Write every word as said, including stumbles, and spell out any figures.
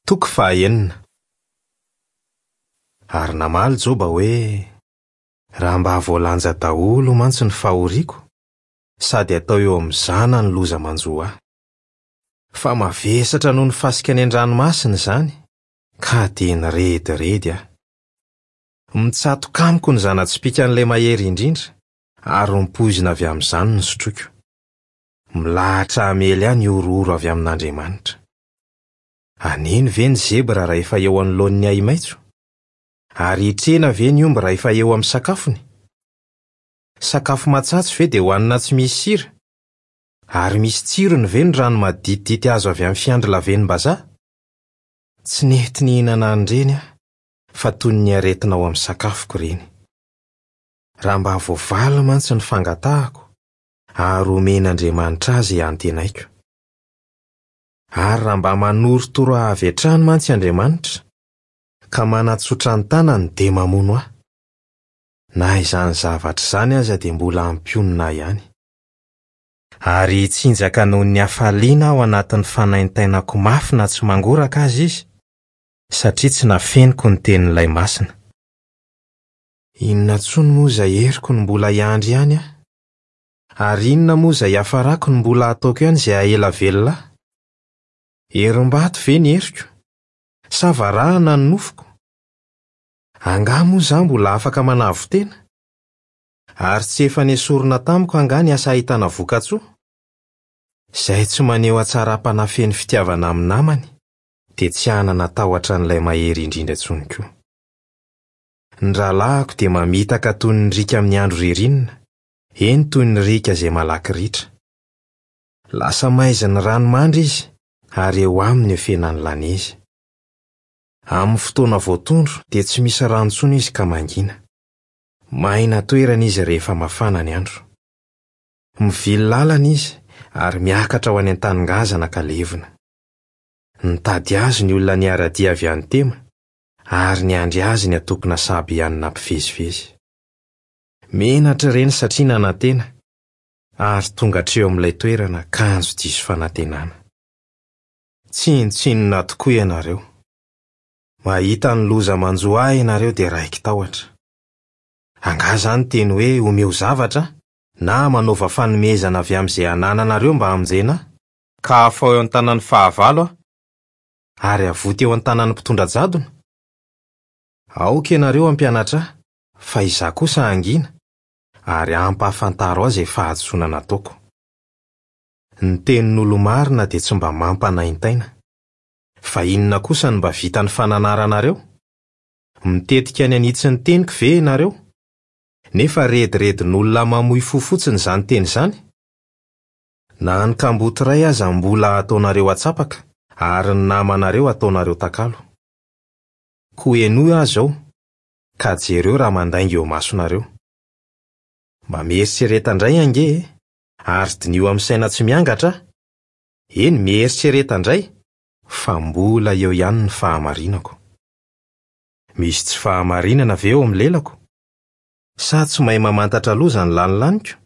Toko fahaenina. Ary namaly Joba hoe, raha mba voalanja daholo mantsy ny fahoriako, sady atao eo amin'izana ny loza manjo ahy. Fa mavesatra noho ny fasika any an-dranomasina izany, ka dia nirediredy aho. Mitsatoka amiko ny zana-tsipikan'ilay mahery indrindra, ary mipoizina avy amin'izany ny sotroiko. Milahatra amely ihany orooro avy amin'Andriamanitra. Anino ve ny zebra raha efa eo anoloan'ny ahi maitso? Ary hitrena ve ny omby raha efa eo amin'ny sakafony? Sakafo matsatso ve dia hohanina tsy misy sira? Ary misy tsirony ve ny rano maditidity azo avy amin'ny fiandry lavenim-bazaha? Tsy nety nihinana an'ireny aho, fa toy ny aretina ao amin'ny sakafoko ireny. Raha mba voavaly mantsy ny fangatahako, ary omen'Andriamanitra azy iantenaiko. Ary raha mba manoro toroha avy hatrany mantsy Andriamanitra, ka manatsotra ny tanany dia mamono ahy. Na izany zavatra izany aza dia mbola ampionina ihany. Ary tsinjaka noho ny hafaliana ao anatin'ny fanaintainako mafy na tsy mangoraka azy izy, satria tsy nafeniko ny tenin'ilay masina. Inona tsony moa izay heriko ny mbola hiandry ihany aho? Ary inona moa izay hafarako ny mbola ataoko ihany izay haela velona ahy? Herim-bato ve ny heriko? Sa varahana ny nofoko? Angaha moa izaho mbola afaka manavotena? Ary tsy efa nesorina tamiko angaha ny asa ahitana voka-tsoa? Izay tsy maneho hatsara-panafeny fitiavana amin'ny namany, dia tsy hanana tahotra n'ilay mahery indrindra intsony koa. Ny rahalahiko dia mamitaka toy ny rika amin'ny andro ririnina, eny toy ny rika izay malaky ritra. Lasa maiziny ranomandry izy, ary eo aminy efenany lan'izy. Amin'ny fotoana voatondro dia tsy misy rano intsony izy ka mangina. Maina toerana izy rehefa mafana ny andro. Mivily lalana izy, ary miakatra ho any an-taningazana ka levona. Nitady azy ny olona niara-dia avy any tema, ary niandry azy ny atokona sabo ihany nampivezivezy. Menatra ireny satria nanantena, ary tonga hatreo amin'ilay toerana kanjo diso fanantenana. Tsinotsinona tokoa ianareo. Mahita ny loza manjo ahy ianareo dia raiky tahotra. Angaha izany teny hoe omeo zavatra, na manaova fanomezana avy amin'izay anananareo mba hamonjena, ka afao eo an-tanan'ny fahavalo aho, ary avoty eo an-tanan'ny mpitondra jadona? Aoka ianareo ampianatra ahy, fa izaho kosa angina, ary ampahafantaro azy fahatsoana nataoko. Ny tenin'olo marina dia tsy mba mampanaintaina. Fa inona kosa ny mba vita ny fananaranareo? Mitetika ny anitsy ny teniko ve ianareo? Nefa rediredin'olona mamoy fo fotsiny izany teny izany? Na ny kamboty iray aza mbola ataonareo atsapaka, ary ny namanareo ataonareo takalo. Koa enoy azy ao, ka jereo raha mandainga eo masonareo. Mba mieritseretandray ange, ary dinio amin'ny saina tsy miangatra? Eny mieritseretandray, fa mbola eo ihany ny fahamarinako. Misy tsy fahamarinana ve eo amin'ny lelako? Sa tsy mahay mamantatra loza ny lanilaniko?